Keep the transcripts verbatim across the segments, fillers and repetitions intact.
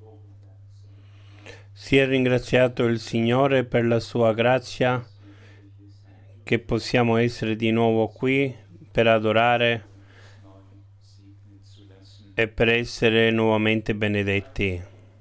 Sia ringraziato il Signore per la sua grazia che possiamo essere di nuovo qui per adorare e per essere nuovamente benedetti.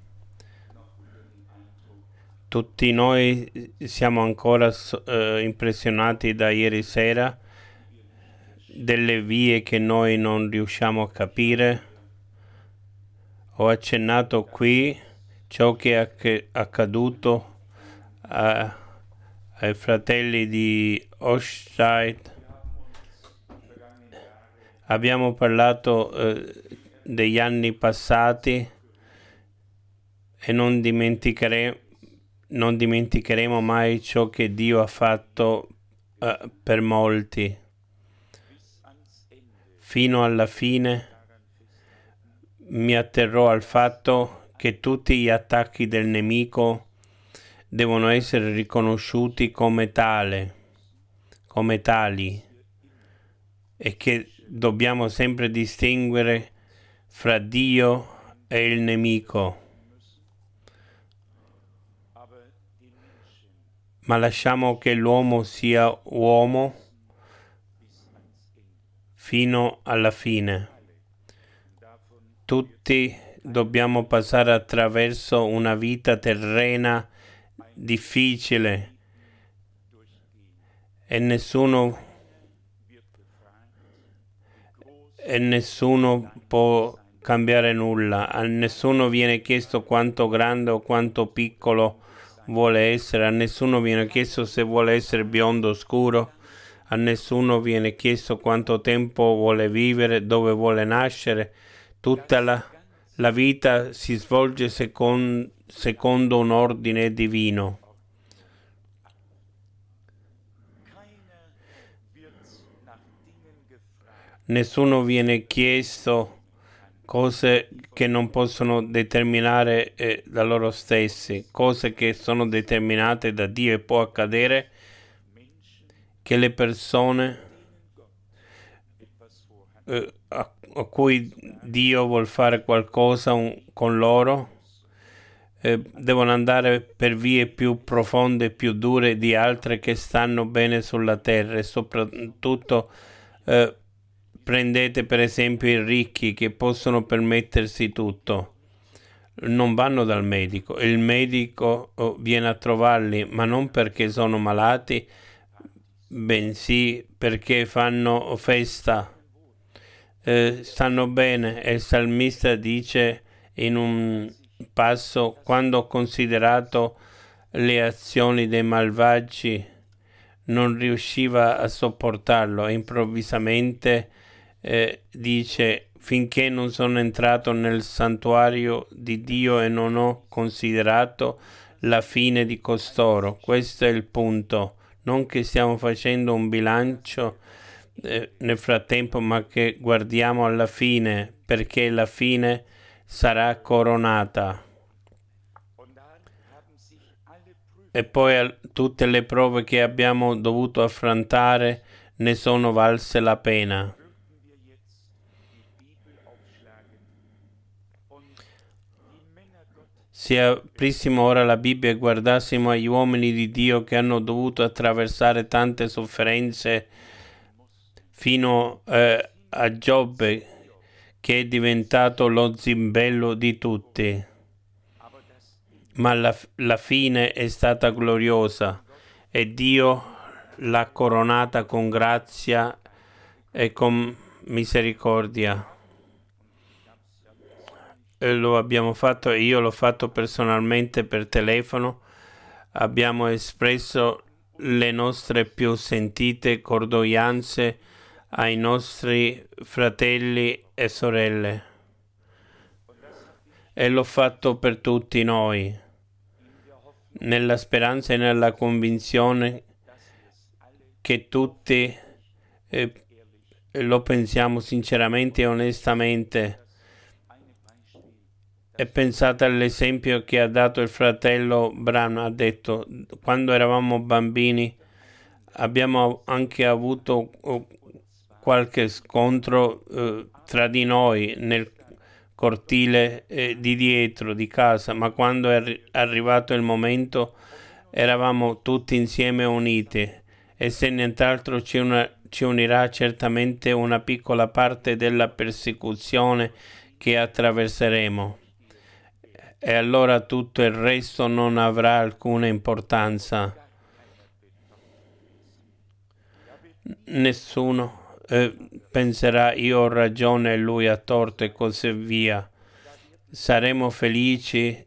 Tutti noi siamo ancora eh, impressionati da ieri sera, delle vie che noi non riusciamo a capire. Ho accennato qui ciò che è accaduto a, ai fratelli di Ostscheid. Abbiamo parlato eh, degli anni passati e non dimenticheremo, non dimenticheremo mai ciò che Dio ha fatto eh, per molti. Fino alla fine mi atterrò al fatto che tutti gli attacchi del nemico devono essere riconosciuti come tale, come tali, e che dobbiamo sempre distinguere fra Dio e il nemico. Ma lasciamo che l'uomo sia uomo fino alla fine. Tutti dobbiamo passare attraverso una vita terrena difficile e nessuno e nessuno può cambiare nulla. A nessuno viene chiesto quanto grande o quanto piccolo vuole essere, a nessuno viene chiesto se vuole essere biondo o scuro, a nessuno viene chiesto quanto tempo vuole vivere, dove vuole nascere. Tutta la, la vita si svolge secon, secondo un ordine divino. Nessuno viene chiesto cose che non possono determinare eh, da loro stessi, cose che sono determinate da Dio, e può accadere che le persone eh, a, a cui Dio vuol fare qualcosa un, con loro eh, devono andare per vie più profonde e più dure di altre che stanno bene sulla terra, e soprattutto eh, prendete per esempio i ricchi che possono permettersi tutto. Non vanno dal medico, il medico viene a trovarli, ma non perché sono malati, bensì perché fanno festa, eh, stanno bene. E il salmista dice in un passo: quando ho considerato le azioni dei malvagi non riusciva a sopportarlo, e improvvisamente eh, dice: finché non sono entrato nel santuario di Dio e non ho considerato la fine di costoro. Questo è il punto, non che stiamo facendo un bilancio eh, nel frattempo, ma che guardiamo alla fine, perché la fine sarà coronata. E poi tutte le prove che abbiamo dovuto affrontare ne sono valse la pena. Se aprissimo ora la Bibbia e guardassimo agli uomini di Dio che hanno dovuto attraversare tante sofferenze, fino eh, a Giobbe, che è diventato lo zimbello di tutti, ma la, la fine è stata gloriosa e Dio l'ha coronata con grazia e con misericordia. E lo abbiamo fatto, e io l'ho fatto personalmente per telefono. Abbiamo espresso le nostre più sentite condoglianze ai nostri fratelli e sorelle, e l'ho fatto per tutti noi, nella speranza e nella convinzione che tutti eh, lo pensiamo sinceramente e onestamente. E pensate all'esempio che ha dato il fratello Bram. Ha detto: quando eravamo bambini abbiamo anche avuto qualche scontro eh, tra di noi nel cortile eh, di dietro di casa, ma quando è arri- arrivato il momento eravamo tutti insieme uniti, e se nient'altro ci, una, ci unirà certamente una piccola parte della persecuzione che attraverseremo, e allora tutto il resto non avrà alcuna importanza. Nessuno eh, penserà io ho ragione e lui ha torto e così via. Saremo felici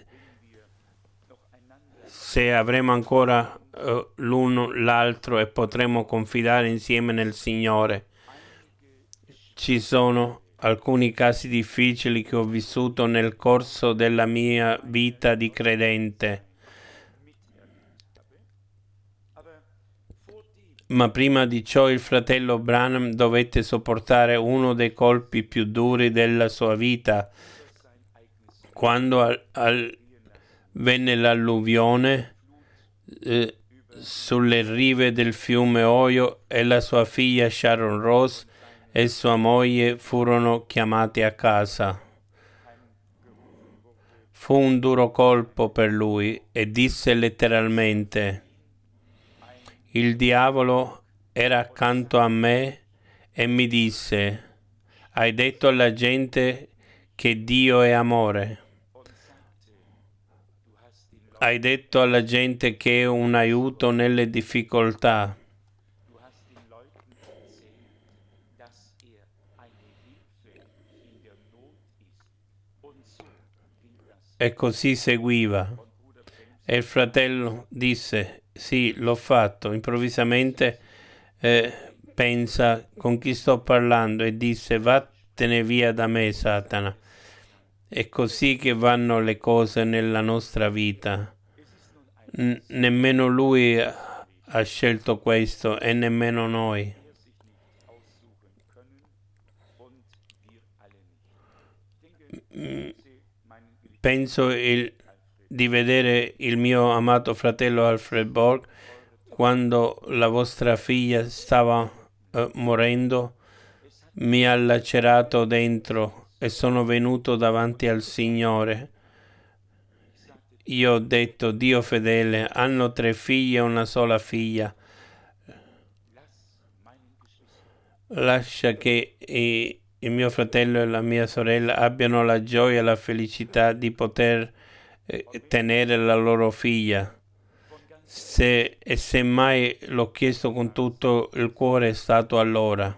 se avremo ancora uh, l'uno l'altro e potremo confidare insieme nel Signore. Ci sono alcuni casi difficili che ho vissuto nel corso della mia vita di credente, ma prima di ciò il fratello Branham dovette sopportare uno dei colpi più duri della sua vita, quando al, al, venne l'alluvione eh, sulle rive del fiume Ohio, e la sua figlia Sharon Rose e sua moglie furono chiamati a casa. Fu un duro colpo per lui, e disse letteralmente: il diavolo era accanto a me e mi disse: hai detto alla gente che Dio è amore. Hai detto alla gente che è un aiuto nelle difficoltà. E così seguiva. E il fratello disse: sì, l'ho fatto. Improvvisamente eh, pensa: con chi sto parlando? E disse: vattene via da me, Satana. È così che vanno le cose nella nostra vita. N- nemmeno lui ha scelto questo, e nemmeno noi. Mm, penso il, di vedere il mio amato fratello Alfred Borg quando la vostra figlia stava uh, morendo. Mi ha lacerato dentro e sono venuto davanti al Signore. Io ho detto: Dio fedele, hanno tre figlie e una sola figlia. Lascia che eh, il mio fratello e la mia sorella abbiano la gioia e la felicità di poter eh, tenere la loro figlia. Se, e se mai l'ho chiesto con tutto il cuore, è stato allora.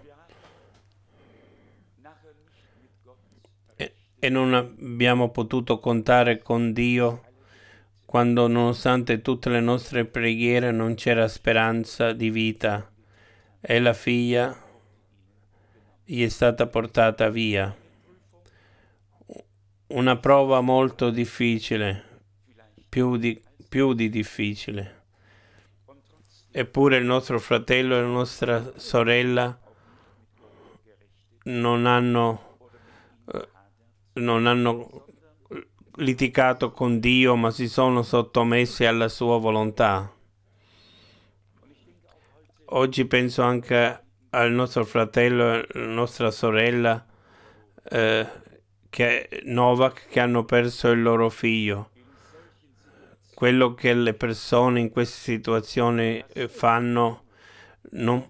E, e non abbiamo potuto contare con Dio quando, nonostante tutte le nostre preghiere, non c'era speranza di vita, e la figlia gli è stata portata via. Una prova molto difficile, più di, più di difficile. Eppure il nostro fratello e la nostra sorella non hanno, eh, non hanno litigato con Dio, ma si sono sottomessi alla sua volontà. Oggi penso anche al nostro fratello e alla nostra sorella eh, che, Novak, che hanno perso il loro figlio. Quello che le persone in queste situazioni eh, fanno non,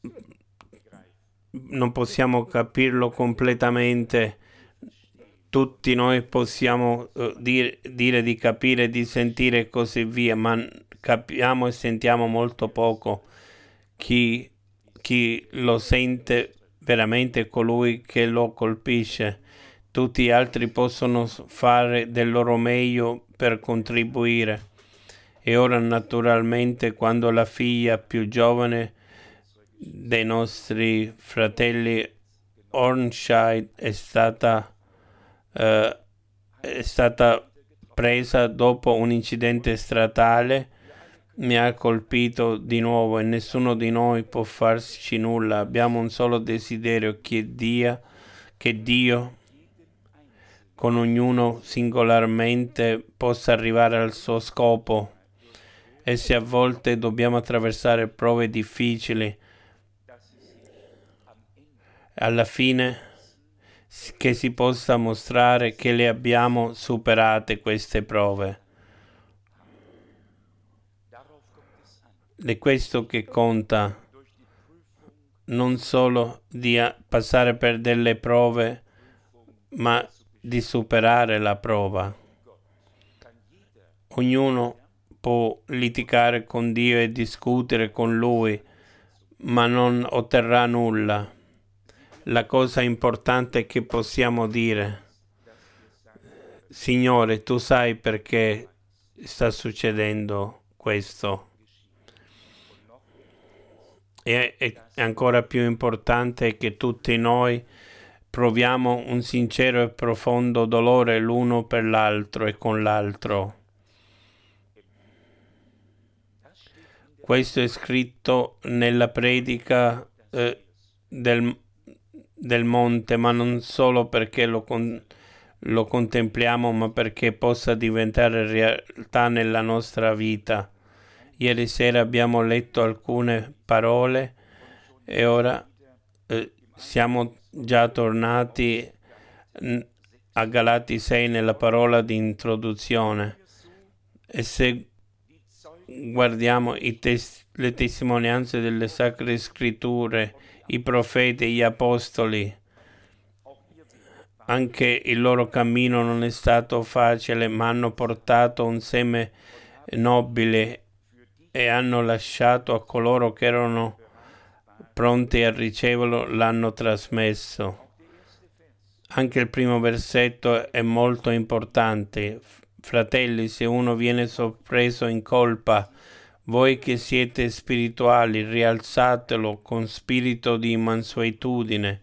non possiamo capirlo completamente. Tutti noi possiamo uh, dire, dire di capire, di sentire e così via, ma capiamo e sentiamo molto poco. Chi, chi lo sente veramente è colui che lo colpisce. Tutti gli altri possono fare del loro meglio per contribuire. E ora, naturalmente, quando la figlia più giovane dei nostri fratelli Hornscheid è stata Uh, è stata presa dopo un incidente stradale, mi ha colpito di nuovo, e nessuno di noi può farci nulla. Abbiamo un solo desiderio: che Dio, che Dio con ognuno singolarmente possa arrivare al suo scopo. E se a volte dobbiamo attraversare prove difficili, alla fine che si possa mostrare che le abbiamo superate queste prove. È questo che conta, non solo di passare per delle prove, ma di superare la prova. Ognuno può litigare con Dio e discutere con Lui, ma non otterrà nulla. La cosa importante è che possiamo dire: Signore, tu sai perché sta succedendo questo. E è ancora più importante che tutti noi proviamo un sincero e profondo dolore l'uno per l'altro e con l'altro. Questo è scritto nella predica eh, del, del monte, ma non solo perché lo, con, lo contempliamo, ma perché possa diventare realtà nella nostra vita. Ieri sera abbiamo letto alcune parole e ora eh, siamo già tornati a Galati sei nella parola di introduzione. E se guardiamo i tes- le testimonianze delle sacre scritture, i profeti, gli apostoli, anche il loro cammino non è stato facile, ma hanno portato un seme nobile e hanno lasciato a coloro che erano pronti a riceverlo, l'hanno trasmesso. Anche il primo versetto è molto importante. Fratelli, se uno viene sorpreso in colpa, voi che siete spirituali, rialzatelo con spirito di mansuetudine.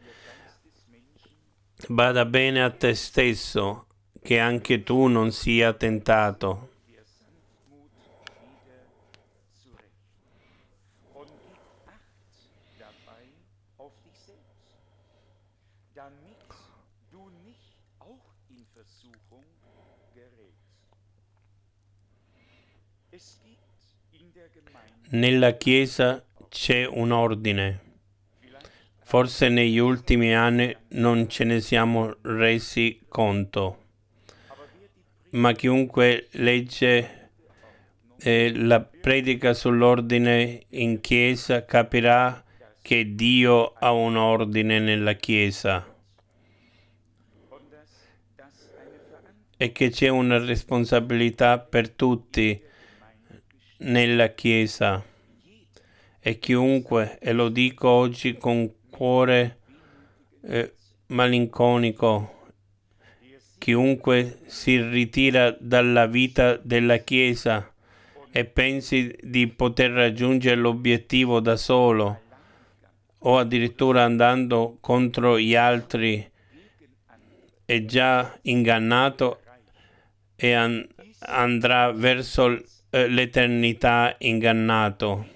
Bada bene a te stesso, che anche tu non sia tentato. Nella Chiesa c'è un ordine. Forse negli ultimi anni non ce ne siamo resi conto, ma chiunque legge eh, la predica sull'ordine in Chiesa capirà che Dio ha un ordine nella Chiesa e che c'è una responsabilità per tutti nella Chiesa. E chiunque, e lo dico oggi con cuore eh, malinconico, chiunque si ritira dalla vita della Chiesa e pensi di poter raggiungere l'obiettivo da solo o addirittura andando contro gli altri è già ingannato e an- andrà verso eh, l'eternità ingannato.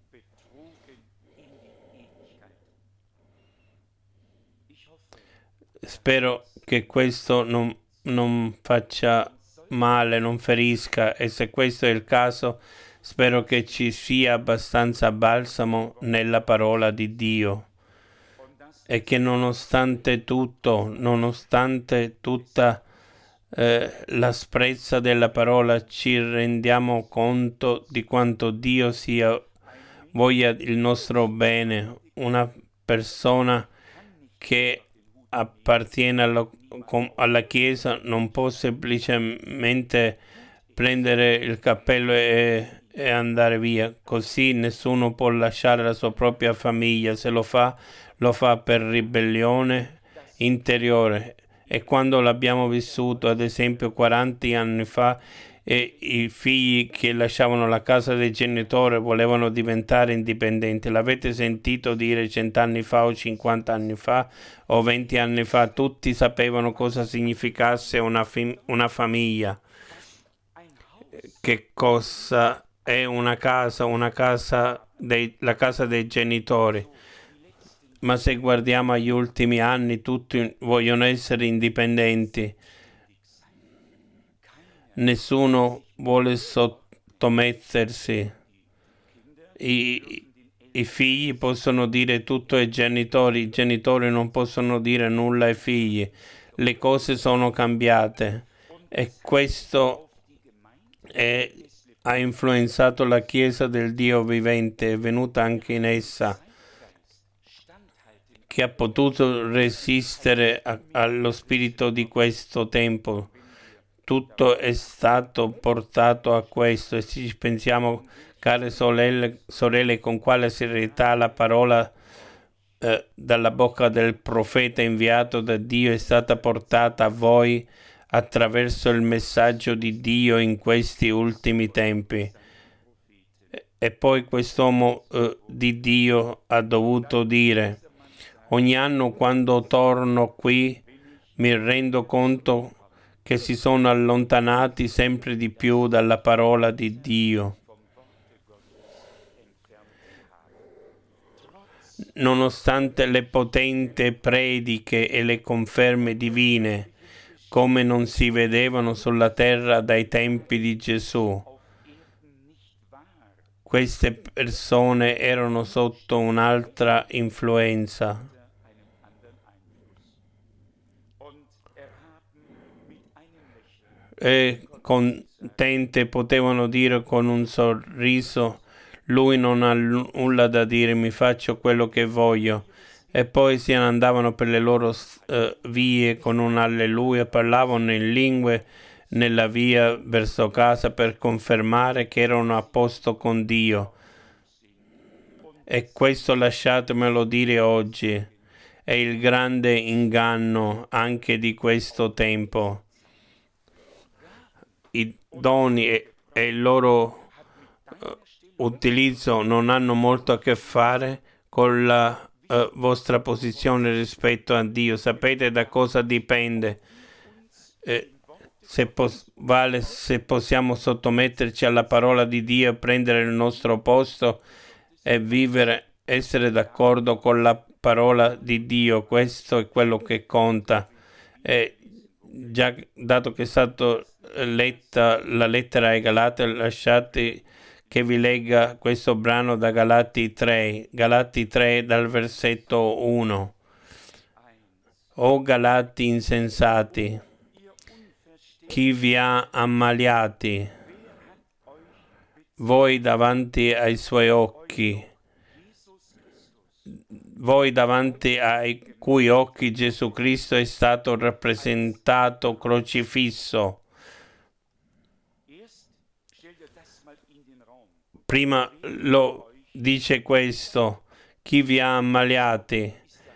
Spero che questo non, non faccia male, non ferisca, e se questo è il caso, spero che ci sia abbastanza balsamo nella parola di Dio e che nonostante tutto, nonostante tutta eh, l'asprezza della parola, ci rendiamo conto di quanto Dio sia, voglia il nostro bene. Una persona che appartiene alla, alla Chiesa non può semplicemente prendere il cappello e, e andare via. Così nessuno può lasciare la sua propria famiglia. Se lo fa, lo fa per ribellione interiore. E quando l'abbiamo vissuto, ad esempio, quaranta anni fa, e i figli che lasciavano la casa dei genitori volevano diventare indipendenti. L'avete sentito dire cent'anni fa o cinquanta anni fa o venti anni fa? Tutti sapevano cosa significasse una, fam- una famiglia, che cosa è una casa, una casa dei, la casa dei genitori. Ma se guardiamo agli ultimi anni, tutti vogliono essere indipendenti. Nessuno vuole sottomettersi. I, i figli possono dire tutto ai genitori, i genitori non possono dire nulla ai figli. Le cose sono cambiate e questo è, ha influenzato la Chiesa del Dio vivente, è venuta anche in essa, che ha potuto resistere a, allo spirito di questo tempo. Tutto è stato portato a questo e se ci pensiamo, care sorelle, sorelle, con quale serietà la parola eh, dalla bocca del profeta inviato da Dio è stata portata a voi attraverso il messaggio di Dio in questi ultimi tempi. E poi quest'uomo eh, di Dio ha dovuto dire: ogni anno quando torno qui mi rendo conto che si sono allontanati sempre di più dalla parola di Dio. Nonostante le potenti prediche e le conferme divine, come non si vedevano sulla terra dai tempi di Gesù, queste persone erano sotto un'altra influenza. E contente potevano dire con un sorriso: lui non ha nulla da dire, mi faccio quello che voglio. E poi se ne andavano per le loro uh, vie con un alleluia, parlavano in lingue nella via verso casa per confermare che erano a posto con Dio. E questo, lasciatemelo dire oggi, è il grande inganno anche di questo tempo. I doni e, e il loro uh, utilizzo non hanno molto a che fare con la uh, vostra posizione rispetto a Dio. Sapete da cosa dipende? Eh, se, pos- vale se possiamo sottometterci alla parola di Dio e prendere il nostro posto e vivere, essere d'accordo con la parola di Dio. Questo è quello che conta. E già dato che è stato letta la lettera ai Galati, lasciate che vi legga questo brano da Galati tre, Galati tre dal versetto uno. O Galati insensati, chi vi ha ammaliati? Voi davanti ai suoi occhi, voi davanti ai cui occhi Gesù Cristo è stato rappresentato crocifisso. Prima lo dice questo: chi vi ha ammaliati?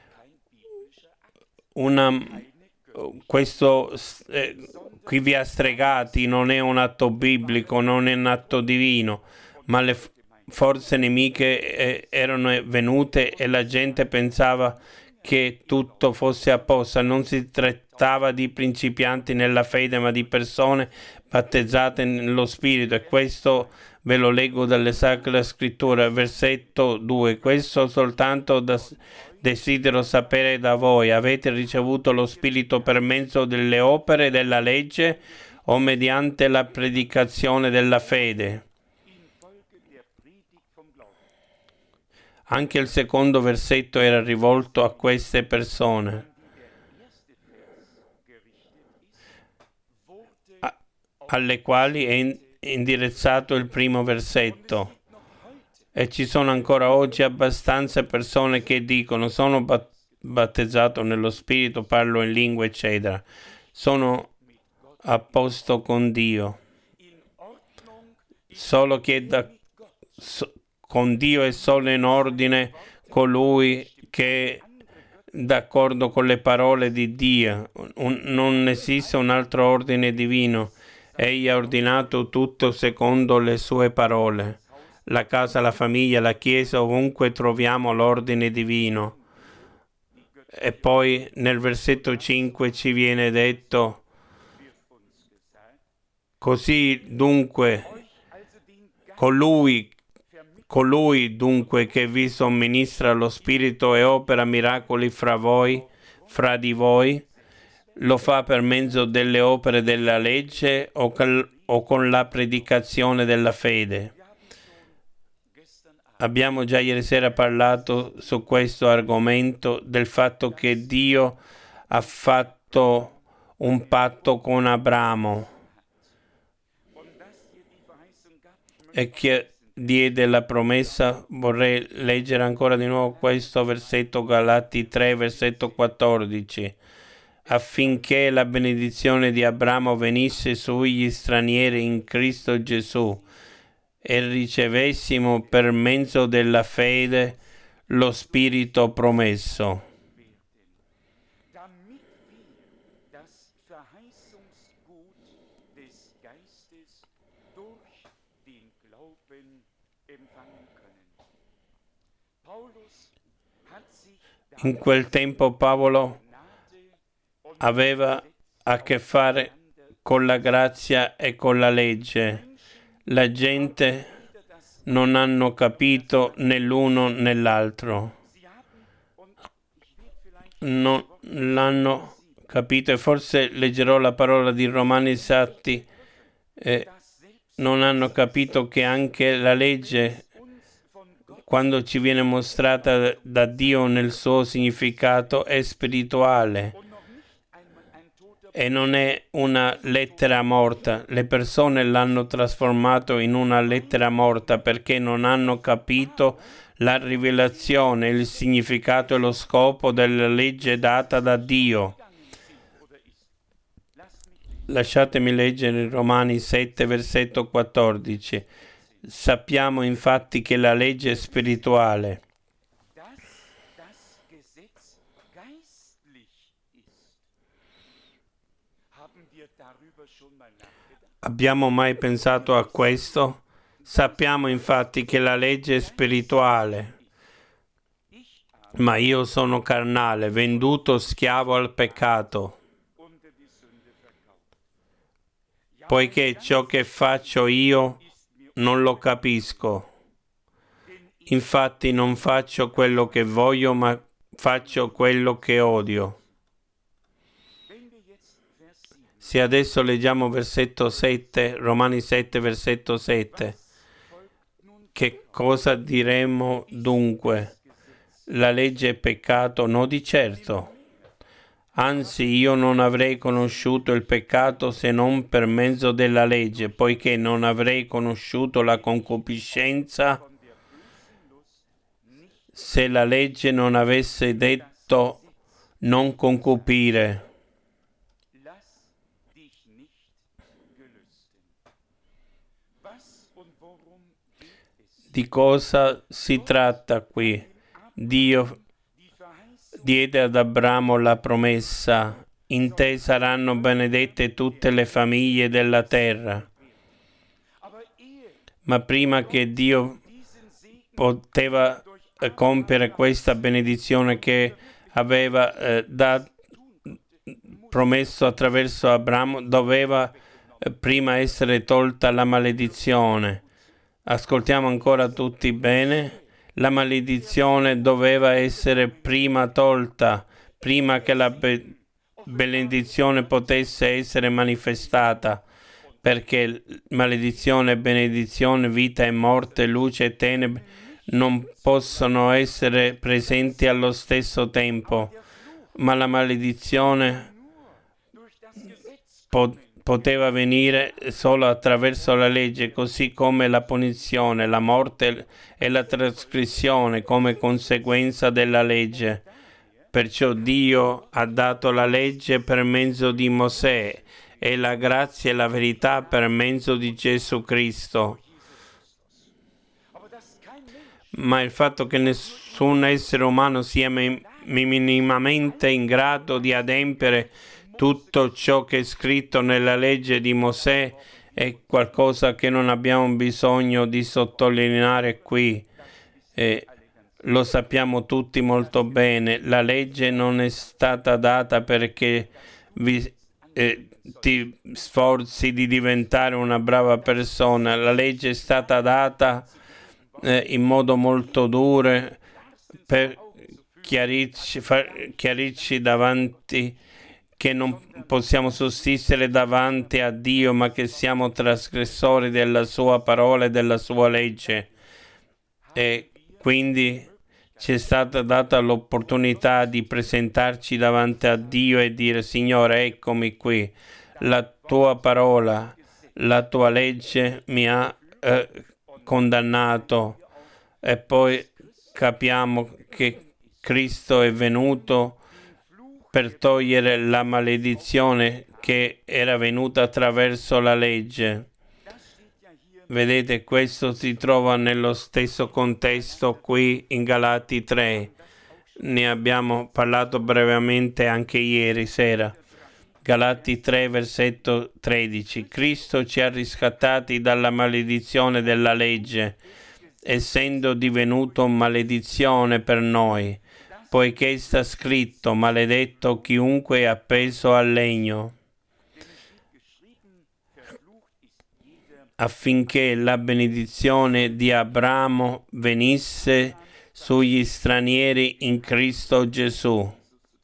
Una, questo eh, chi vi ha stregati non è un atto biblico, non è un atto divino, ma le forze nemiche eh, erano venute e la gente pensava che tutto fosse a posto. Non si trattava di principianti nella fede, ma di persone battezzate nello Spirito. E questo ve lo leggo dalle Sacre Scritture, versetto due. Questo soltanto da, desidero sapere da voi: avete ricevuto lo Spirito per mezzo delle opere della legge o mediante la predicazione della fede? Anche il secondo versetto era rivolto a queste persone, a, alle quali è in, indirizzato il primo versetto. E ci sono ancora oggi abbastanza persone che dicono: sono bat- battezzato nello Spirito, parlo in lingue, eccetera. Sono a posto con Dio. Solo che da, so, con Dio è solo in ordine colui che è d'accordo con le parole di Dio. Un, non esiste un altro ordine divino. Egli ha ordinato tutto secondo le sue parole. La casa, la famiglia, la chiesa, ovunque troviamo l'ordine divino. E poi nel versetto cinque ci viene detto: così dunque colui, colui dunque che vi somministra lo Spirito e opera miracoli fra voi, fra di voi, lo fa per mezzo delle opere della legge o, cal- o con la predicazione della fede. abbiamo già ieri sera parlato su questo argomento del fatto che Dio ha fatto un patto con Abramo e che diede la promessa. Vorrei leggere ancora di nuovo questo versetto, Galati tre, versetto quattordici, affinché la benedizione di Abramo venisse sugli stranieri in Cristo Gesù e ricevessimo per mezzo della fede lo Spirito promesso. In quel tempo Paolo aveva a che fare con la grazia e con la legge. La gente non hanno capito né l'uno né l'altro. Non l'hanno capito, e forse leggerò la parola di Romani sette. Eh, non hanno capito che anche la legge, quando ci viene mostrata da Dio nel suo significato, è spirituale e non è una lettera morta. Le persone l'hanno trasformato in una lettera morta perché non hanno capito la rivelazione, il significato e lo scopo della legge data da Dio. Lasciatemi leggere Romani sette, versetto quattordici. Sappiamo infatti che la legge è spirituale. Abbiamo mai pensato a questo? Sappiamo infatti che la legge è spirituale, ma io sono carnale, venduto schiavo al peccato, poiché ciò che faccio io non lo capisco. Infatti non faccio quello che voglio, ma faccio quello che odio. Se adesso leggiamo versetto sette, Romani sette, versetto sette, che cosa diremo dunque? La legge è peccato? No, di certo. Anzi, io non avrei conosciuto il peccato se non per mezzo della legge, poiché non avrei conosciuto la concupiscenza se la legge non avesse detto non concupire. Di cosa si tratta qui? Dio diede ad Abramo la promessa: in te saranno benedette tutte le famiglie della terra. Ma prima che Dio poteva eh, compiere questa benedizione che aveva eh, dat- promesso attraverso Abramo, doveva eh, prima essere tolta la maledizione. Ascoltiamo ancora tutti bene. La maledizione doveva essere prima tolta, prima che la be- benedizione potesse essere manifestata, perché maledizione e benedizione, vita e morte, luce e tenebre non possono essere presenti allo stesso tempo, ma la maledizione pot- poteva venire solo attraverso la legge, così come la punizione, la morte e la trasgressione come conseguenza della legge. Perciò Dio ha dato la legge per mezzo di Mosè e la grazia e la verità per mezzo di Gesù Cristo. Ma il fatto che nessun essere umano sia mi- minimamente in grado di adempiere tutto ciò che è scritto nella legge di Mosè è qualcosa che non abbiamo bisogno di sottolineare qui. Eh, lo sappiamo tutti molto bene. La legge non è stata data perché vi, eh, ti sforzi di diventare una brava persona. La legge è stata data eh, in modo molto duro per chiarirci, far, chiarirci davanti che non possiamo sussistere davanti a Dio, ma che siamo trasgressori della sua parola e della sua legge. E Quindi ci è stata data l'opportunità di presentarci davanti a Dio e dire: Signore, eccomi qui, la tua parola, la tua legge mi ha eh, condannato, e poi capiamo che Cristo è venuto per togliere la maledizione che era venuta attraverso la legge. Vedete, questo si trova nello stesso contesto qui in Galati tre. Ne abbiamo parlato brevemente anche ieri sera. Galati tre, versetto tredici. Cristo ci ha riscattati dalla maledizione della legge, essendo divenuto maledizione per noi, poiché sta scritto: maledetto chiunque è appeso al legno, affinché la benedizione di Abramo venisse sugli stranieri in Cristo Gesù.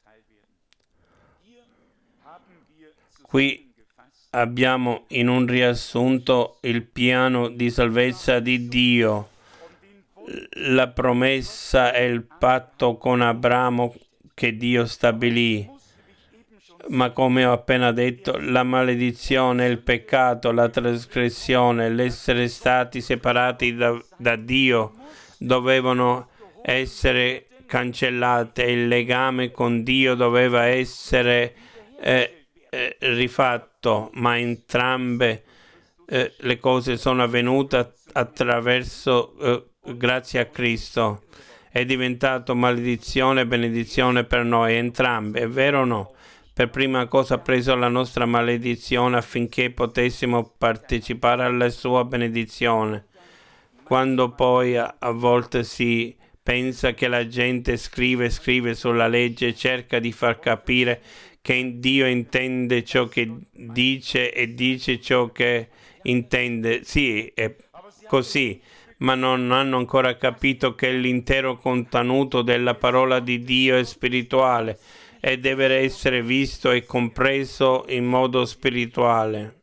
Qui abbiamo in un riassunto il piano di salvezza di Dio, la promessa e il patto con Abramo che Dio stabilì. Ma come ho appena detto, la maledizione, il peccato, la trasgressione, l'essere stati separati da, da Dio dovevano essere cancellate. Il legame con Dio doveva essere eh, eh, rifatto, ma entrambe eh, le cose sono avvenute attraverso, eh, grazie a Cristo. È diventato maledizione e benedizione per noi, entrambe, è vero o no? Per prima cosa ha preso la nostra maledizione affinché potessimo partecipare alla sua benedizione. Quando poi a, a volte si pensa che la gente scrive scrive sulla legge e cerca di far capire che Dio intende ciò che dice e dice ciò che intende. Sì, è così, ma non hanno ancora capito che l'intero contenuto della parola di Dio è spirituale e deve essere visto e compreso in modo spirituale.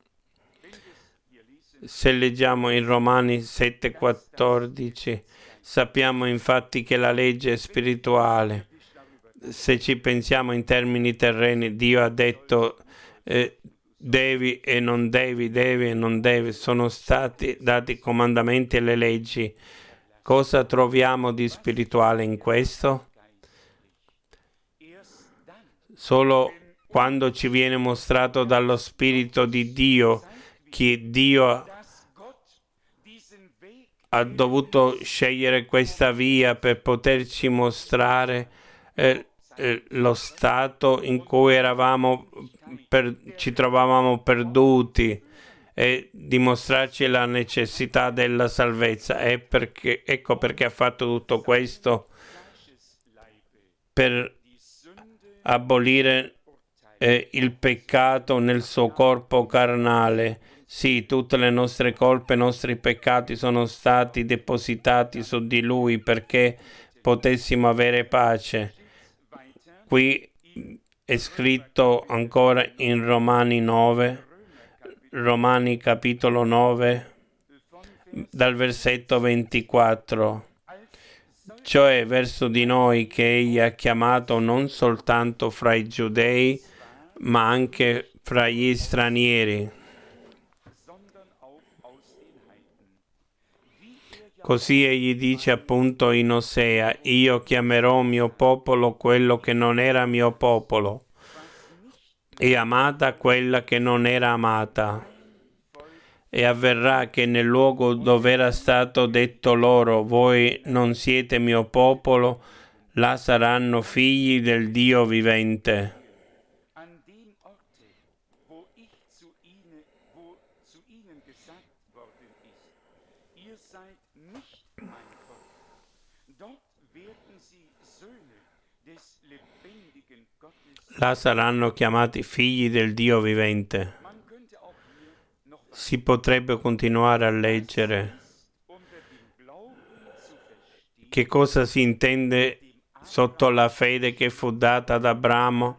Se leggiamo in Romani sette quattordici, sappiamo infatti che la legge è spirituale. Se ci pensiamo in termini terreni, Dio ha detto eh, devi e non devi, devi e non devi, sono stati dati comandamenti e le leggi. Cosa troviamo di spirituale in questo? Solo quando ci viene mostrato dallo Spirito di Dio che Dio ha dovuto scegliere questa via per poterci mostrare eh, eh, lo stato in cui eravamo per, ci trovavamo perduti e dimostrarci la necessità della salvezza. E perché, ecco perché ha fatto tutto questo, per abolire eh, il peccato nel suo corpo carnale. Sì, tutte le nostre colpe, i nostri peccati sono stati depositati su di Lui perché potessimo avere pace. Qui è scritto ancora in Romani nove, Romani capitolo nove, dal versetto ventiquattro. Cioè verso di noi che Egli ha chiamato non soltanto fra i giudei, ma anche fra gli stranieri. Così Egli dice appunto in Osea: io chiamerò mio popolo quello che non era mio popolo, e amata quella che non era amata. E avverrà che nel luogo dove era stato detto loro: voi non siete mio popolo, là saranno figli del Dio vivente. Là saranno chiamati figli del Dio vivente. Si potrebbe continuare a leggere. Che cosa si intende sotto la fede che fu data ad Abramo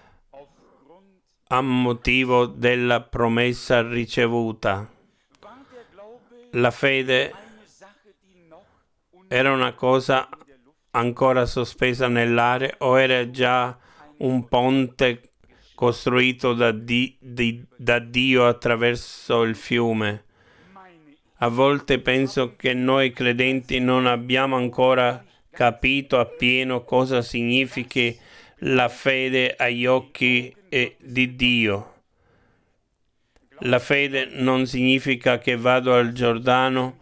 a motivo della promessa ricevuta? La fede Era una cosa ancora sospesa nell'aria o era già un ponte costruito da, di, di, da Dio attraverso il fiume? A volte penso che noi credenti non abbiamo ancora capito appieno cosa significhi la fede agli occhi eh, di Dio. La fede non significa che vado al Giordano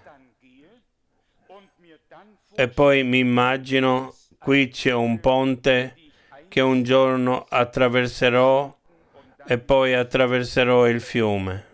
e poi mi immagino qui c'è un ponte che un giorno attraverserò e poi attraverserò il fiume.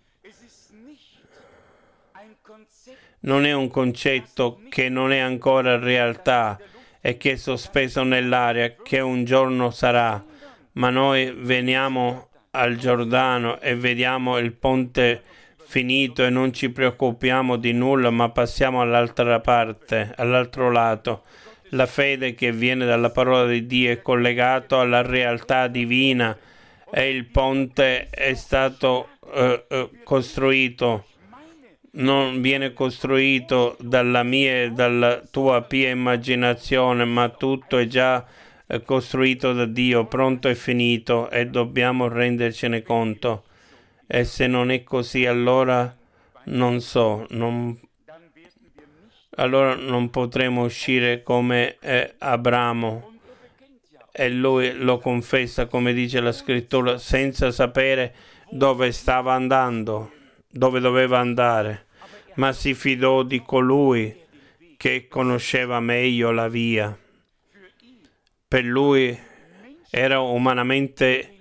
Non è un concetto che non è ancora realtà e che è sospeso nell'aria, che un giorno sarà, ma noi veniamo al Giordano e vediamo il ponte finito e non ci preoccupiamo di nulla, ma passiamo all'altra parte, all'altro lato. La fede che viene dalla parola di Dio è collegata alla realtà divina e il ponte è stato eh, eh, costruito. Non viene costruito dalla mia e dalla tua pia immaginazione, ma tutto è già eh, costruito da Dio, pronto e finito, e dobbiamo rendercene conto. E se non è così, allora non so, non, allora non potremo uscire come eh, Abramo. E lui lo confessa, come dice la scrittura, senza sapere dove stava andando, dove doveva andare, ma si fidò di colui che conosceva meglio la via. Per lui era umanamente,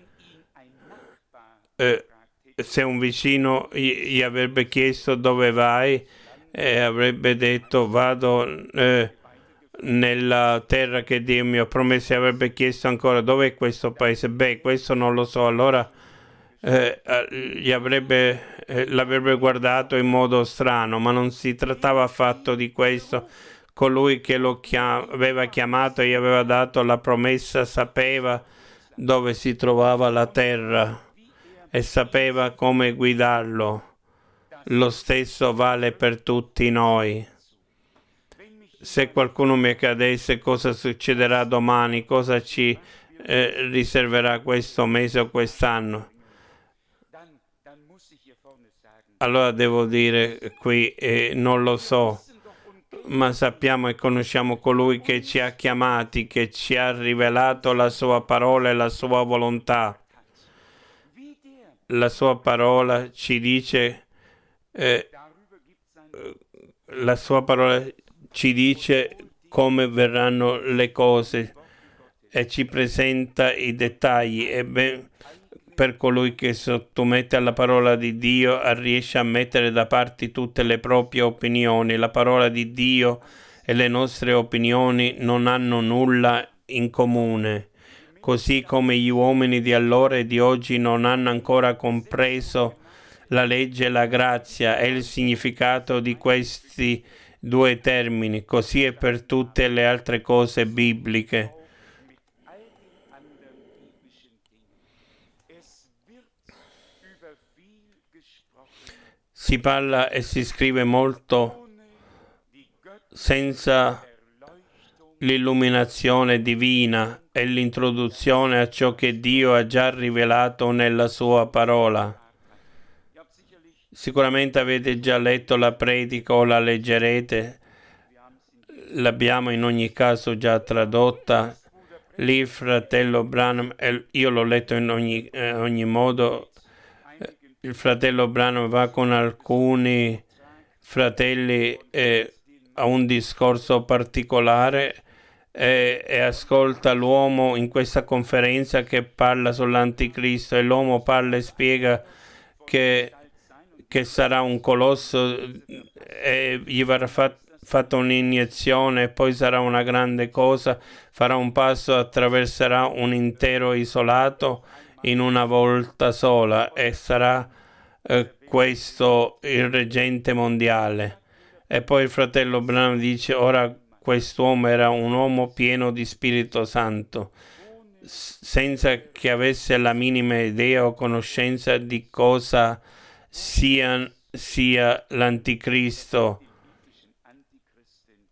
eh, se un vicino gli, gli avrebbe chiesto dove vai, e avrebbe detto vado eh, nella terra che Dio mi ha promesso, e avrebbe chiesto ancora dov'è questo paese? Beh, questo non lo so. Allora eh, gli avrebbe, eh, l'avrebbe guardato in modo strano, ma non si trattava affatto di questo. Colui che lo chiam- aveva chiamato e gli aveva dato la promessa sapeva dove si trovava la terra e sapeva come guidarlo. Lo stesso vale per tutti noi. Se qualcuno mi chiedesse cosa succederà domani, cosa ci eh, riserverà questo mese o quest'anno, allora devo dire qui eh, non lo so, ma sappiamo e conosciamo colui che ci ha chiamati, che ci ha rivelato la sua parola e la sua volontà. La sua parola ci dice eh, la sua parola ci dice come verranno le cose e ci presenta i dettagli, e ben, per colui che sottomette alla parola di Dio riesce a mettere da parte tutte le proprie opinioni. La parola di Dio e le nostre opinioni non hanno nulla in comune, così come gli uomini di allora e di oggi non hanno ancora compreso la legge e la grazia e il significato di questi due termini. Così è per tutte le altre cose bibliche. Si parla e si scrive molto senza l'illuminazione divina e l'introduzione a ciò che Dio ha già rivelato nella sua parola. Sicuramente avete già letto la predica o la leggerete, l'abbiamo in ogni caso già tradotta. Lì il fratello Branham, io l'ho letto in ogni, eh, ogni modo, il fratello Branham va con alcuni fratelli eh, a un discorso particolare e, e ascolta l'uomo in questa conferenza che parla sull'anticristo, e l'uomo parla e spiega che, che sarà un colosso e gli verrà fat, fatta un'iniezione e poi sarà una grande cosa, farà un passo, attraverserà un intero isolato in una volta sola e sarà eh, questo il reggente mondiale. E poi il fratello Branham dice: ora quest'uomo era un uomo pieno di Spirito Santo, s- senza che avesse la minima idea o conoscenza di cosa sia, sia l'anticristo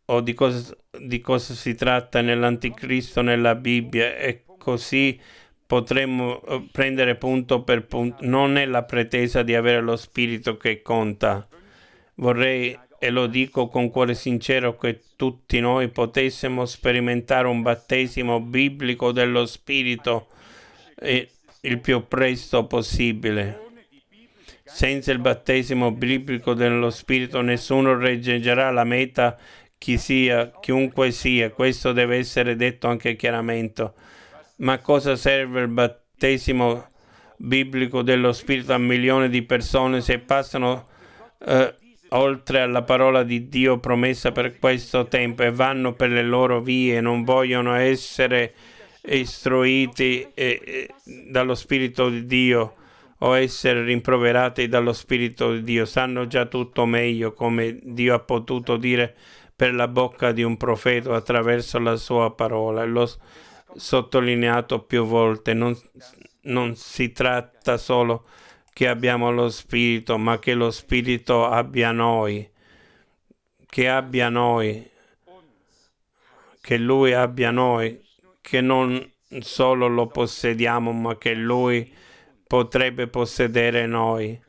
o di cosa, di cosa si tratta nell'Anticristo nella Bibbia, e così potremmo eh, prendere punto per punto. Non è la pretesa di avere lo spirito che conta. Vorrei, e lo dico con cuore sincero, che tutti noi potessimo sperimentare un battesimo biblico dello spirito eh, il più presto possibile. Senza il battesimo biblico dello spirito nessuno raggiungerà la meta, chi sia, chiunque sia. Questo deve essere detto anche chiaramente. Ma cosa serve il battesimo biblico dello spirito a milioni di persone se passano eh, oltre alla parola di Dio promessa per questo tempo e vanno per le loro vie e non vogliono essere istruiti eh, eh, dallo Spirito di Dio o essere rimproverati dallo Spirito di Dio? Sanno già tutto meglio, come Dio ha potuto dire per la bocca di un profeta attraverso la sua parola. L'ho sottolineato più volte. Non, non si tratta solo che abbiamo lo Spirito, ma che lo Spirito abbia noi, che abbia noi, che Lui abbia noi, che non solo lo possediamo, ma che Lui potrebbe possedere noi.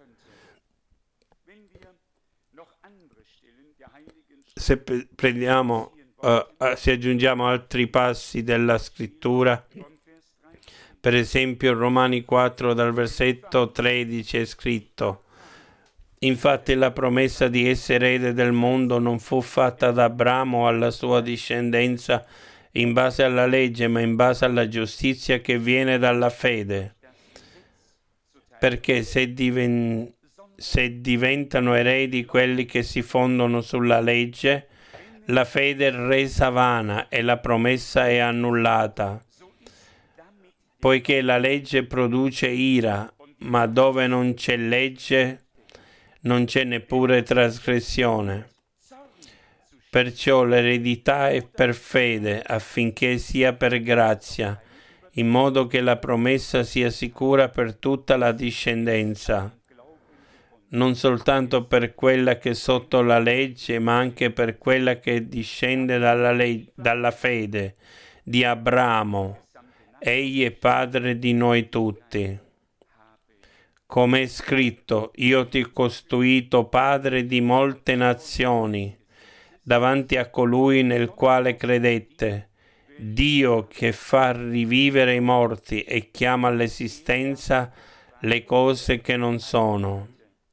Se prendiamo, uh, se aggiungiamo altri passi della scrittura, per esempio Romani quattro dal versetto tredici è scritto: infatti la promessa di essere erede del mondo non fu fatta ad Abramo o alla sua discendenza in base alla legge, ma in base alla giustizia che viene dalla fede. Perché se, diven- se diventano eredi quelli che si fondano sulla legge, la fede è resa vana e la promessa è annullata. Poiché la legge produce ira, ma dove non c'è legge non c'è neppure trasgressione. Perciò l'eredità è per fede, affinché sia per grazia, in modo che la promessa sia sicura per tutta la discendenza, non soltanto per quella che è sotto la legge, ma anche per quella che discende dalla, le- dalla fede di Abramo. Egli è padre di noi tutti. Come è scritto: io ti ho costituito padre di molte nazioni, davanti a colui nel quale credette, Dio che fa rivivere i morti e chiama all'esistenza le cose che non sono.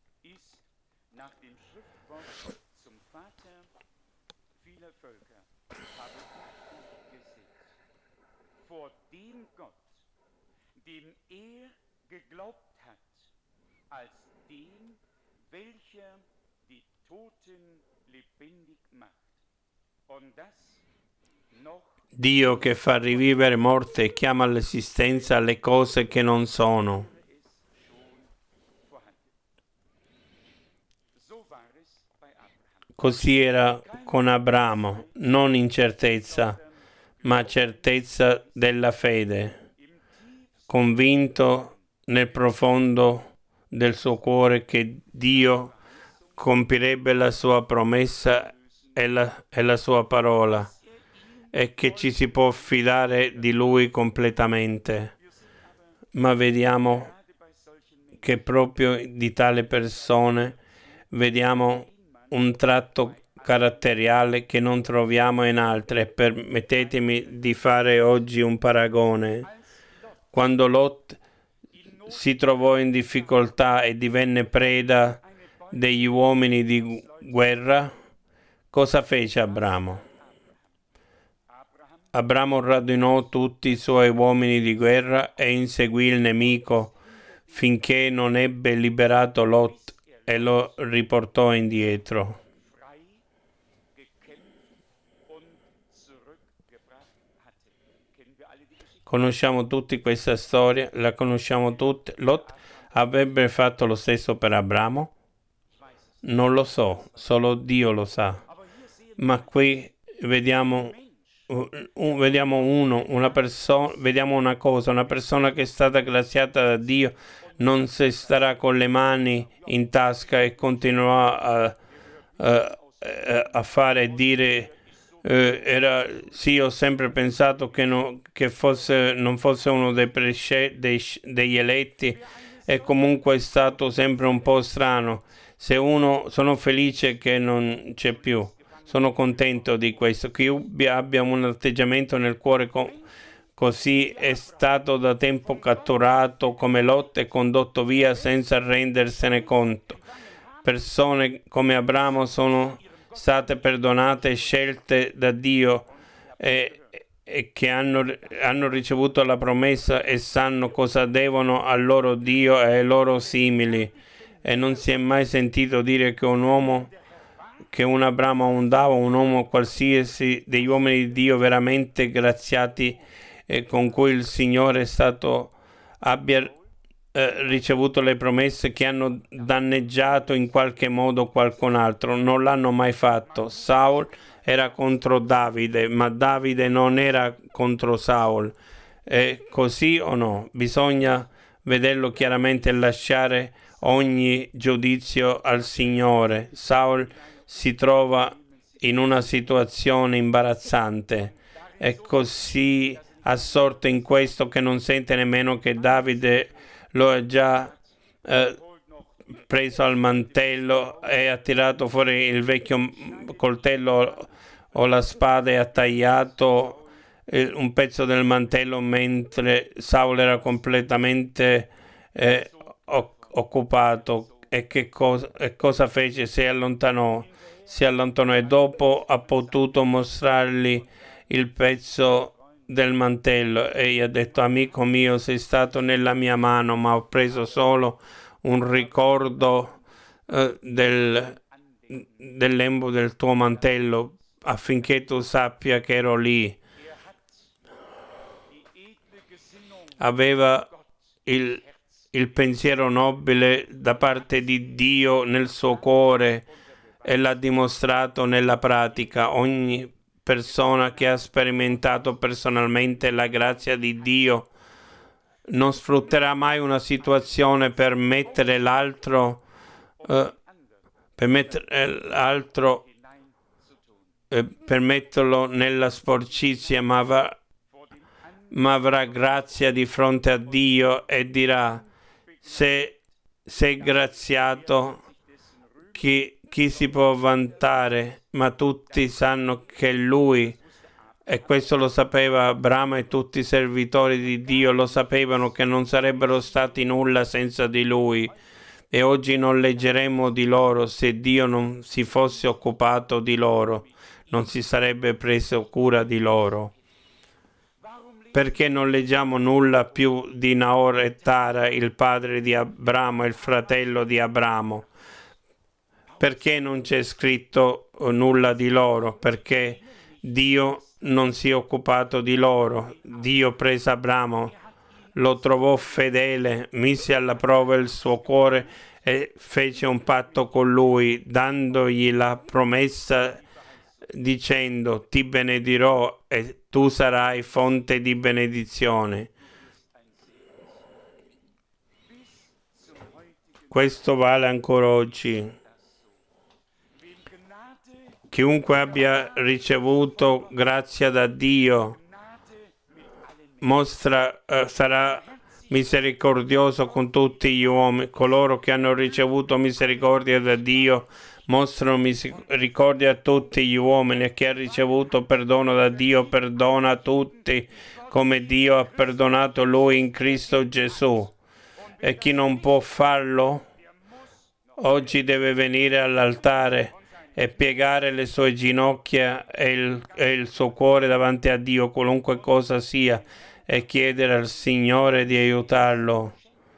Dio che fa rivivere morte e chiama all'esistenza le cose che non sono. Così era con Abramo, non incertezza, ma certezza della fede, convinto nel profondo del suo cuore che Dio compirebbe la sua promessa e la, e la sua parola, e che ci si può fidare di Lui completamente. Ma vediamo che proprio di tale persone vediamo un tratto caratteriale che non troviamo in altre. Permettetemi di fare oggi un paragone. Quando Lot si trovò in difficoltà e divenne preda degli uomini di guerra, cosa fece Abramo? Abramo radunò tutti i suoi uomini di guerra e inseguì il nemico finché non ebbe liberato Lot e lo riportò indietro. Conosciamo tutti questa storia, la conosciamo tutti. Lot avrebbe fatto lo stesso per Abramo? Non lo so, solo Dio lo sa. Ma qui vediamo, uh, vediamo uno, una persona, vediamo una cosa, una persona che è stata graziata da Dio non si starà con le mani in tasca e continuerà a, a, a fare e dire eh, era, sì, ho sempre pensato che, no, che fosse, non fosse uno dei presce, dei, degli eletti, e comunque è stato sempre un po' strano. Se uno, sono felice che non c'è più, sono contento di questo. Chiunque abbia un atteggiamento nel cuore co- così è stato da tempo catturato come Lot e condotto via senza rendersene conto. Persone come Abramo sono state perdonate e scelte da Dio, e, e che hanno, hanno ricevuto la promessa e sanno cosa devono al loro Dio e ai loro simili. E non si è mai sentito dire che un uomo, che un Abramo o un Davo, un uomo qualsiasi degli uomini di Dio veramente graziati, eh, con cui il Signore è stato, abbia eh, ricevuto le promesse, che hanno danneggiato in qualche modo qualcun altro. Non l'hanno mai fatto. Saul era contro Davide, ma Davide non era contro Saul. È così o no? Bisogna vederlo chiaramente e lasciare ogni giudizio al Signore. Saul si trova in una situazione imbarazzante, è così assorto in questo che non sente nemmeno che Davide lo ha già eh, preso al mantello e ha tirato fuori il vecchio coltello o la spada e ha tagliato eh, un pezzo del mantello, mentre Saul era completamente eh, occupato. E che cosa, e cosa fece? Si allontanò, si allontanò e dopo ha potuto mostrargli il pezzo del mantello, e gli ha detto: amico mio, sei stato nella mia mano, ma ho preso solo un ricordo eh, del, del lembo del tuo mantello, affinché tu sappia che ero lì. Aveva il il pensiero nobile da parte di Dio nel suo cuore e l'ha dimostrato nella pratica. Ogni persona che ha sperimentato personalmente la grazia di Dio non sfrutterà mai una situazione per mettere l'altro eh, per mettere l'altro eh, per metterlo nella sporcizia, ma avrà, ma avrà grazia di fronte a Dio e dirà: se sei graziato, chi, chi si può vantare? Ma tutti sanno che Lui, e questo lo sapeva Abramo, e tutti i servitori di Dio lo sapevano, che non sarebbero stati nulla senza di Lui. E oggi non leggeremo di loro. Se Dio non si fosse occupato di loro, non si sarebbe preso cura di loro. Perché non leggiamo nulla più di Naor e Tara, il padre di Abramo e il fratello di Abramo? Perché non c'è scritto nulla di loro? Perché Dio non si è occupato di loro. Dio prese Abramo, lo trovò fedele, mise alla prova il suo cuore e fece un patto con lui, dandogli la promessa dicendo: ti benedirò e tu sarai fonte di benedizione. Questo vale ancora oggi. Chiunque abbia ricevuto grazia da Dio mostra, eh, sarà misericordioso con tutti gli uomini. Coloro che hanno ricevuto misericordia da Dio mostrano misericordia a tutti gli uomini, e chi ha ricevuto perdono da Dio perdona a tutti, come Dio ha perdonato lui in Cristo Gesù. E chi non può farlo oggi deve venire all'altare e piegare le sue ginocchia e il, e il suo cuore davanti a Dio, qualunque cosa sia, e chiedere al Signore di aiutarlo.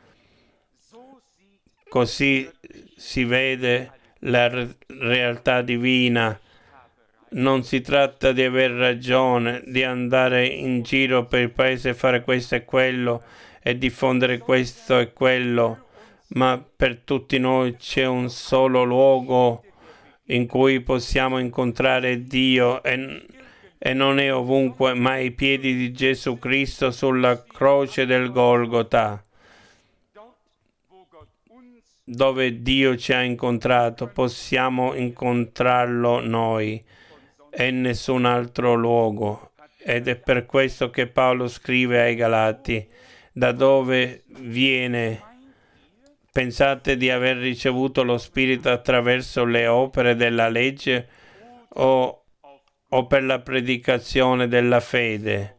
Così si vede la re- realtà divina. Non si tratta di aver ragione, di andare in giro per il paese e fare questo e quello e diffondere questo e quello, ma per tutti noi c'è un solo luogo in cui possiamo incontrare Dio, e, e non è ovunque, ma ai piedi di Gesù Cristo sulla croce del Golgota, dove Dio ci ha incontrato. Possiamo incontrarlo noi, e in nessun altro luogo. Ed è per questo che Paolo scrive ai Galati: da dove viene? Pensate di aver ricevuto lo Spirito attraverso le opere della legge o, o per la predicazione della fede?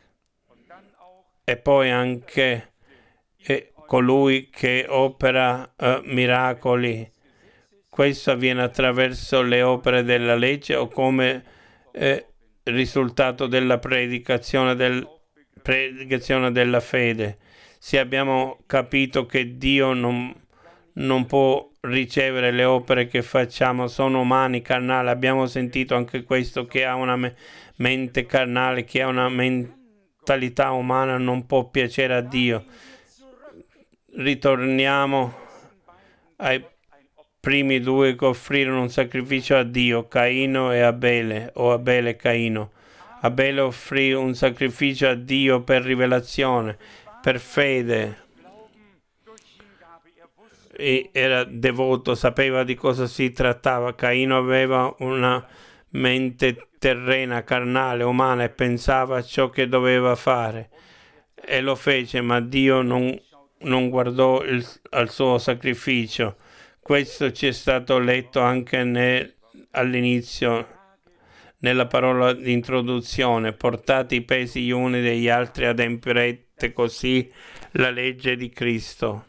E poi anche eh, colui che opera eh, miracoli. Questo avviene attraverso le opere della legge o come eh, risultato della predicazione, del, predicazione della fede. Se abbiamo capito che Dio non, non può ricevere le opere che facciamo, sono umani, carnali, abbiamo sentito anche questo, che ha una me- mente carnale, che ha una mentalità umana, non può piacere a Dio. Ritorniamo ai primi due che offrirono un sacrificio a Dio, Caino e Abele, o Abele e Caino. Abele offrì un sacrificio a Dio per rivelazione, per fede. E era devoto, sapeva di cosa si trattava. Caino aveva una mente terrena, carnale, umana e pensava a ciò che doveva fare. E lo fece, ma Dio non, non guardò il, al suo sacrificio. Questo ci è stato letto anche nel, all'inizio, nella parola di introduzione. Portate i pesi gli uni degli altri, adempirete così la legge di Cristo.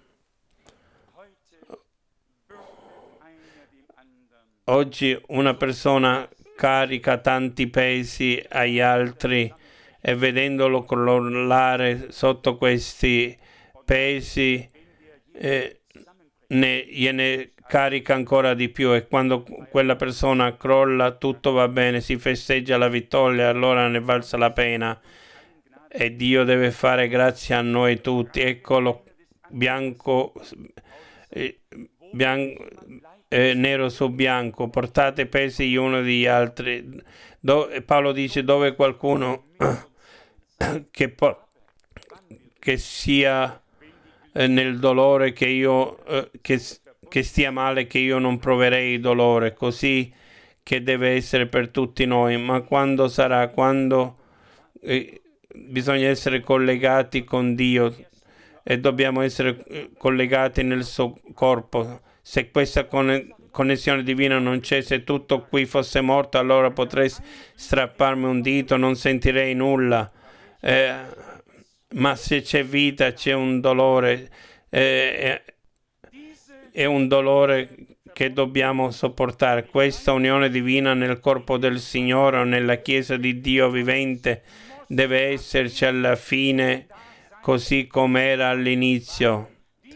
Oggi una persona carica tanti pesi agli altri e vedendolo crollare sotto questi pesi eh, ne, gliene carica ancora di più, e quando quella persona crolla tutto va bene, si festeggia la vittoria, allora ne valsa la pena e Dio deve fare grazia a noi tutti. Eccolo bianco, eh, bianco eh, nero su bianco, portate pesi gli uni degli altri. Do, Paolo dice: dove qualcuno che, po- che sia eh, nel dolore, che io eh, che, che stia male, che io non proverei dolore, così che deve essere per tutti noi. Ma quando sarà? Quando eh, bisogna essere collegati con Dio e dobbiamo essere collegati nel suo corpo. Se questa connessione divina non c'è, se tutto qui fosse morto, allora potrei strapparmi un dito, non sentirei nulla. Eh, ma se c'è vita, c'è un dolore, eh, è un dolore che dobbiamo sopportare. Questa unione divina nel corpo del Signore o nella Chiesa di Dio vivente deve esserci alla fine, così come era all'inizio.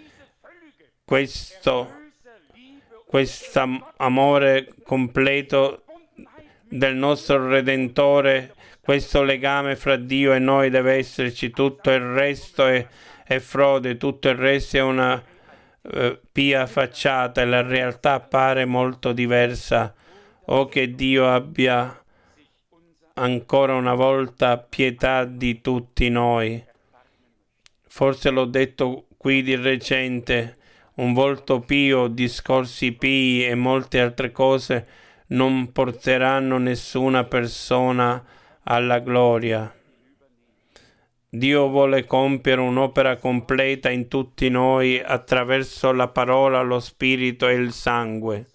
Questo, questo amore completo del nostro Redentore, questo legame fra Dio e noi deve esserci. Tutto il resto è, è frode, tutto il resto è una uh, pia facciata e la realtà appare molto diversa. Oh, che Dio abbia ancora una volta pietà di tutti noi. Forse l'ho detto qui di recente, un volto pio, discorsi pii e molte altre cose non porteranno nessuna persona alla gloria. Dio vuole compiere un'opera completa in tutti noi attraverso la parola, lo spirito e il sangue.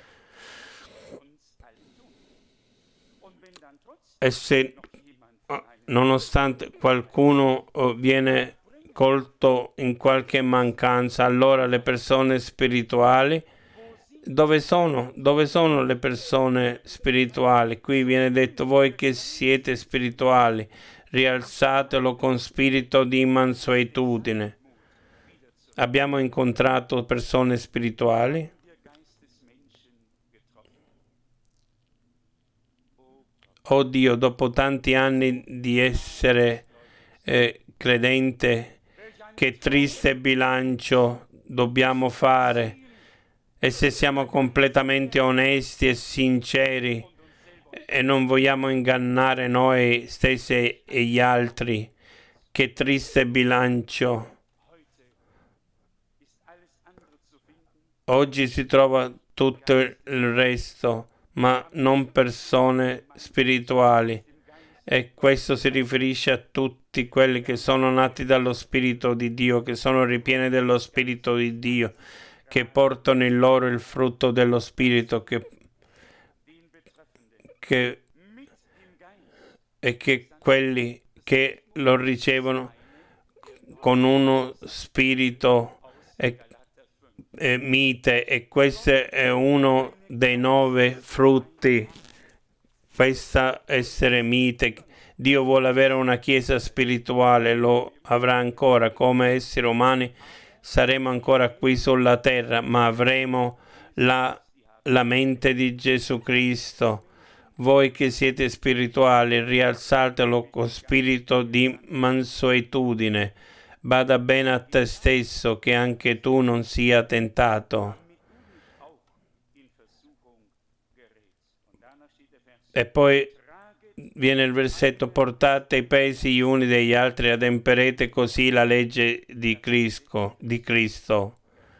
E se nonostante qualcuno viene colto in qualche mancanza, allora le persone spirituali dove sono? Dove sono le persone spirituali? Qui viene detto: voi che siete spirituali, rialzatelo con spirito di mansuetudine. Abbiamo incontrato persone spirituali? Oh Dio, dopo tanti anni di essere eh, credente, che triste bilancio dobbiamo fare. E se siamo completamente onesti e sinceri e non vogliamo ingannare noi stessi e gli altri, che triste bilancio. Oggi si trova tutto il resto, ma non persone spirituali. E questo si riferisce a tutti quelli che sono nati dallo Spirito di Dio, che sono ripieni dello Spirito di Dio, che portano in loro il frutto dello Spirito, che, che, e che quelli che lo ricevono con uno spirito e, e mite, e questo è uno dei nove frutti. Questa essere mite. Dio vuole avere una chiesa spirituale, lo avrà ancora. Come esseri umani saremo ancora qui sulla terra, ma avremo la, la mente di Gesù Cristo. Voi che siete spirituali, rialzatelo con spirito di mansuetudine. Bada bene a te stesso, che anche tu non sia tentato. E poi viene il versetto: portate i pesi gli uni degli altri, ademperete così la legge di Cristo. Di Cristo.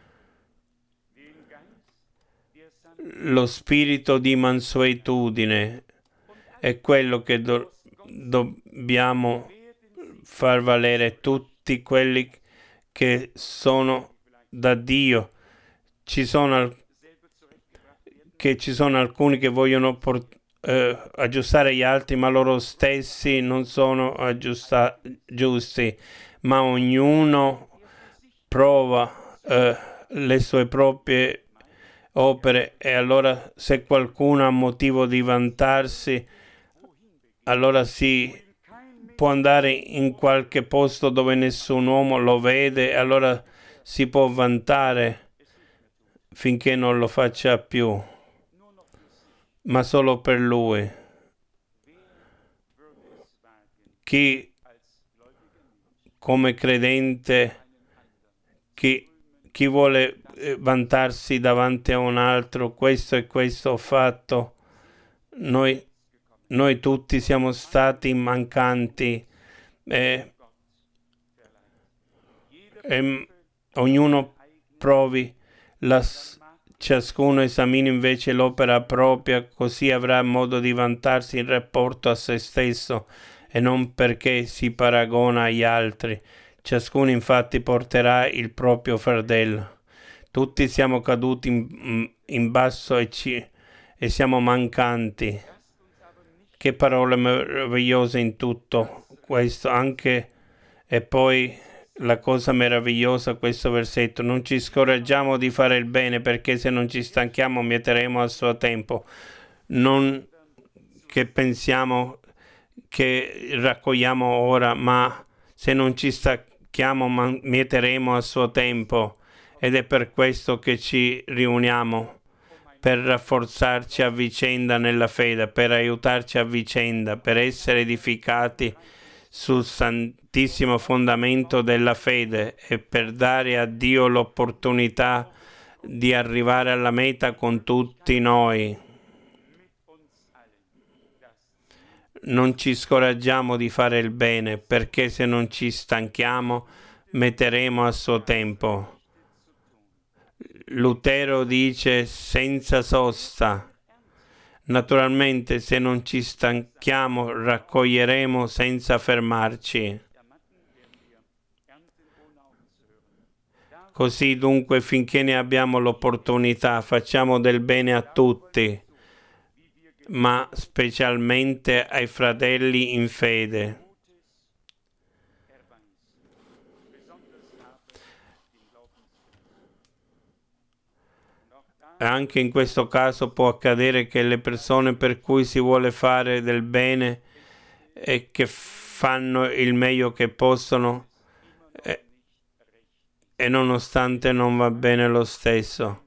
Lo spirito di mansuetudine è quello che do- dobbiamo far valere tutti quelli che sono da Dio. Ci sono al- che ci sono alcuni che vogliono portare Uh, aggiustare gli altri, ma loro stessi non sono aggiusta- giusti, ma ognuno prova uh, le sue proprie opere, e allora se qualcuno ha motivo di vantarsi, allora si può andare in qualche posto dove nessun uomo lo vede, e allora si può vantare finché non lo faccia più, ma solo per lui. Chi come credente, chi, chi vuole vantarsi davanti a un altro, questo e questo ho fatto, noi, noi tutti siamo stati mancanti, e, e ognuno provi la ciascuno esamini invece l'opera propria, così avrà modo di vantarsi in rapporto a se stesso e non perché si paragona agli altri. Ciascuno infatti porterà il proprio fardello. Tutti siamo caduti in, in basso e, ci, e siamo mancanti. Che parole meravigliose in tutto questo, anche. E poi la cosa meravigliosa, questo versetto: non ci scoraggiamo di fare il bene, perché se non ci stanchiamo mieteremo a suo tempo. Non che pensiamo che raccogliamo ora, ma se non ci stanchiamo mieteremo a suo tempo. Ed è per questo che ci riuniamo, per rafforzarci a vicenda nella fede, per aiutarci a vicenda, per essere edificati sul santissimo fondamento della fede e per dare a Dio l'opportunità di arrivare alla meta con tutti noi. Non ci scoraggiamo di fare il bene, perché se non ci stanchiamo metteremo a suo tempo. Lutero dice senza sosta. Naturalmente, se non ci stanchiamo, raccoglieremo senza fermarci. Così dunque, finché ne abbiamo l'opportunità, facciamo del bene a tutti, ma specialmente ai fratelli in fede. Anche in questo caso può accadere che le persone per cui si vuole fare del bene e che fanno il meglio che possono, e, e nonostante non va bene lo stesso.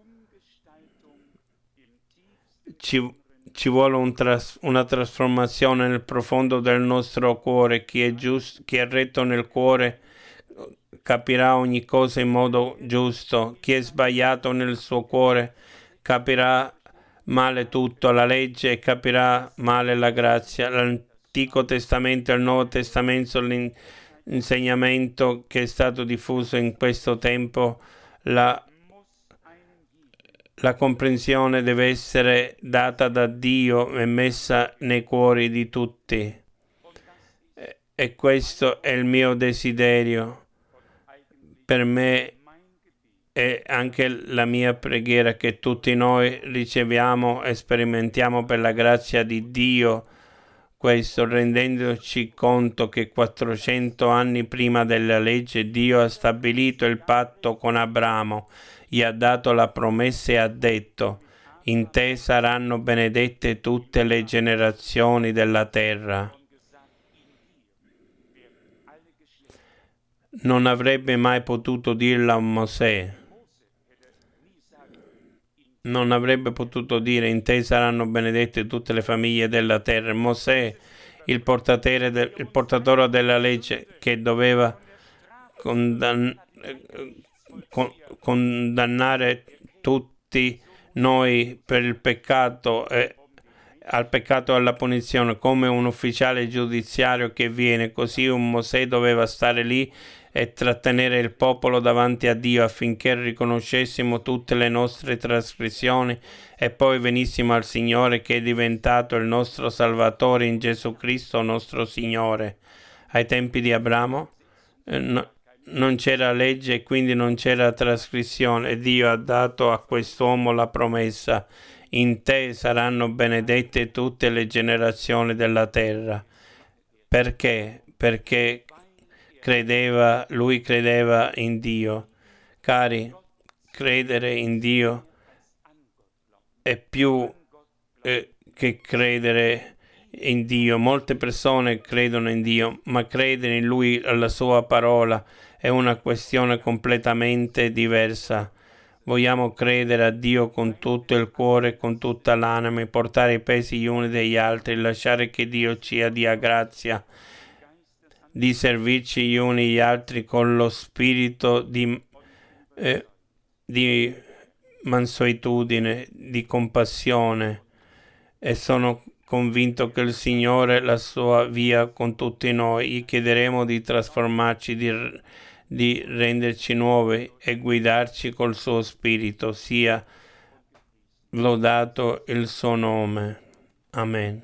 Ci, ci vuole un tras, una trasformazione nel profondo del nostro cuore. Chi è giusto, chi è retto nel cuore capirà ogni cosa in modo giusto. Chi è sbagliato nel suo cuore capirà male tutto, la legge, e capirà male la grazia. L'Antico Testamento e il Nuovo Testamento, l'insegnamento che è stato diffuso in questo tempo, la, La comprensione deve essere data da Dio e messa nei cuori di tutti. E questo è il mio desiderio. Per me è anche la mia preghiera che tutti noi riceviamo e sperimentiamo per la grazia di Dio questo, rendendoci conto che quattrocento anni prima della legge Dio ha stabilito il patto con Abramo, gli ha dato la promessa e ha detto: in te saranno benedette tutte le generazioni della terra. Non avrebbe mai potuto dirlo a Mosè. Non avrebbe potuto dire: in te saranno benedette tutte le famiglie della terra. Mosè, il portatore, de, il portatore della legge, che doveva condann, con, condannare tutti noi per il peccato e al peccato e alla punizione, come un ufficiale giudiziario che viene, così un Mosè doveva stare lì e trattenere il popolo davanti a Dio affinché riconoscessimo tutte le nostre trasgressioni e poi venissimo al Signore, che è diventato il nostro Salvatore in Gesù Cristo nostro Signore. Ai tempi di Abramo eh, no, non c'era legge e quindi non c'era trasgressione, e Dio ha dato a quest'uomo la promessa: in te saranno benedette tutte le generazioni della terra. Perché? Perché credeva, lui credeva in Dio. Cari, credere in Dio è più eh, che credere in Dio. Molte persone credono in Dio, ma credere in Lui, alla Sua parola, è una questione completamente diversa. Vogliamo credere a Dio con tutto il cuore, con tutta l'anima, portare i pesi gli uni degli altri, lasciare che Dio ci dia grazia di servirci gli uni gli altri con lo spirito di, eh, di mansuetudine, di compassione, e sono convinto che il Signore la sua via con tutti noi. Gli chiederemo di trasformarci, di, di renderci nuovi e guidarci col suo spirito. Sia lodato il suo nome. Amen.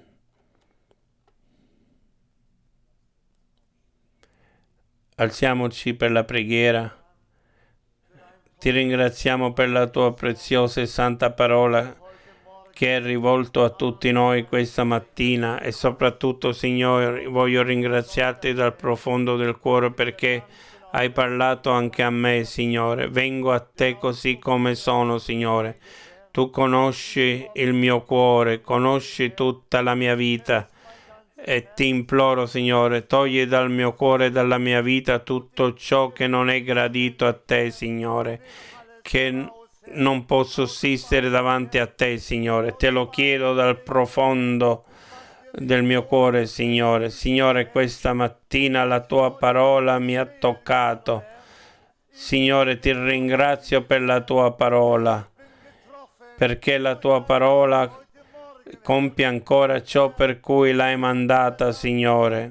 Alziamoci per la preghiera. Ti ringraziamo per la tua preziosa e santa parola che è rivolto a tutti noi questa mattina, e soprattutto, Signore, voglio ringraziarti dal profondo del cuore perché hai parlato anche a me, Signore. Vengo a te così come sono, Signore. Tu conosci il mio cuore, conosci tutta la mia vita, e ti imploro, Signore, togli dal mio cuore e dalla mia vita tutto ciò che non è gradito a te, Signore, che non posso sussistere davanti a te, Signore. Te lo chiedo dal profondo del mio cuore, Signore. Signore, questa mattina la tua parola mi ha toccato. Signore, ti ringrazio per la tua parola, perché la tua parola compie ancora ciò per cui l'hai mandata, Signore.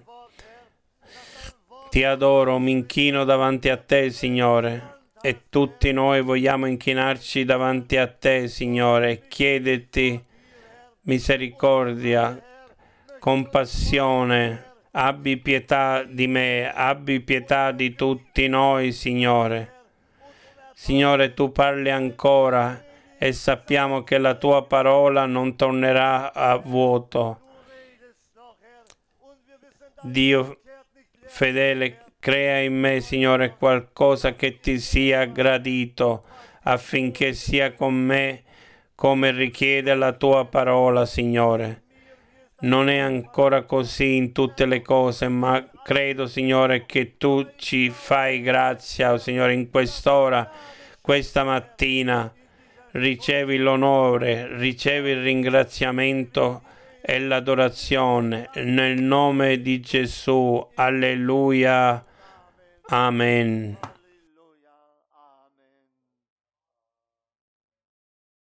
Ti adoro, mi inchino davanti a te, Signore. E tutti noi vogliamo inchinarci davanti a te, Signore, e chiederti misericordia, compassione. Abbi pietà di me, abbi pietà di tutti noi, Signore. Signore, tu parli ancora e sappiamo che la tua parola non tornerà a vuoto. Dio fedele, crea in me, Signore, qualcosa che ti sia gradito, affinché sia con me come richiede la tua parola, Signore. Non è ancora così in tutte le cose, ma credo, Signore, che tu ci fai grazia, oh, Signore, in quest'ora, questa mattina. Ricevi l'onore, ricevi il ringraziamento e l'adorazione nel nome di Gesù. Alleluia. Amen.